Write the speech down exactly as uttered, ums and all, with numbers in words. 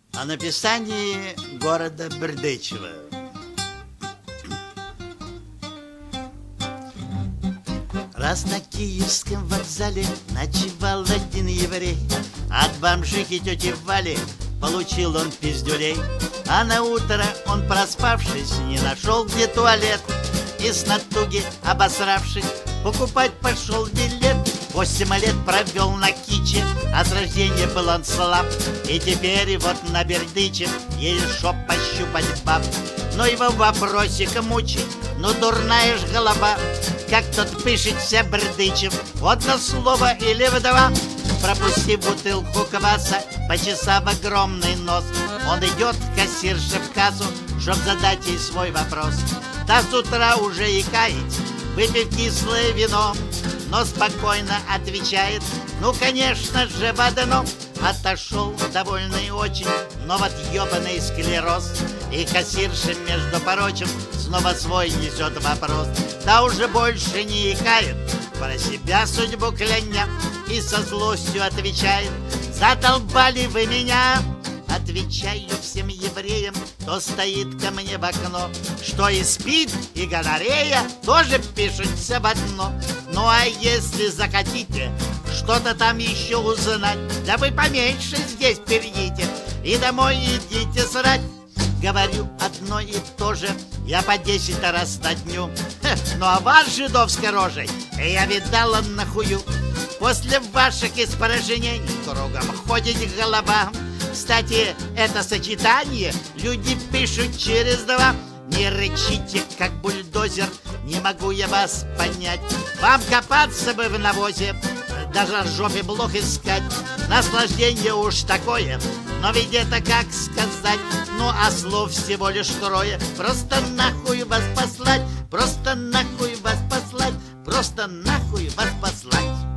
О написании города Бердычева. Раз на Киевском вокзале ночевал один еврей, от бомжихи тети Вали получил он пиздюлей. А на утро он, проспавшись, не нашел где туалет, и с натуги обосравшись покупать пошел билет. Восемь лет провел на киче, а с рождения был он слаб, и теперь вот на Бердычев еле шо пощупать баб. Но его вопросик мучить, ну дурная ж голова, как тот пишется Бердычев, одно слово или вдова. Пропустив бутылку кваса, почесав огромный нос, он идет к кассирше в кассу, чтоб задать ей свой вопрос. Та с утра уже икает, выпив кислое вино, но спокойно отвечает: ну, конечно же, в одно. Отошел довольный очень, но вот ебаный склероз. И кассирша, между прочим, снова свой несет вопрос. Та уже больше не икает, про себя судьбу кляня, и со злостью отвечает: задолбали вы меня. Отвечаю всем евреям, кто стоит ко мне в окно, что и спид, и гонорея тоже пишутся в одно. Ну а если захотите что-то там еще узнать, да вы поменьше здесь перейдите и домой идите срать. Говорю одно и то же я по десять раз на дню. Хе, ну а вас, жидовской рожей, я видала нахую. После ваших испражнений кругом ходит голова. Кстати, это сочетание люди пишут через два. Не рычите, как бульдозер, не могу я вас понять. Вам копаться бы в навозе, даже в жопе блох искать. Наслаждение уж такое, но ведь это как сказать. Ну а слов всего лишь трое. Просто нахуй вас послать, просто нахуй вас послать, просто нахуй вас послать.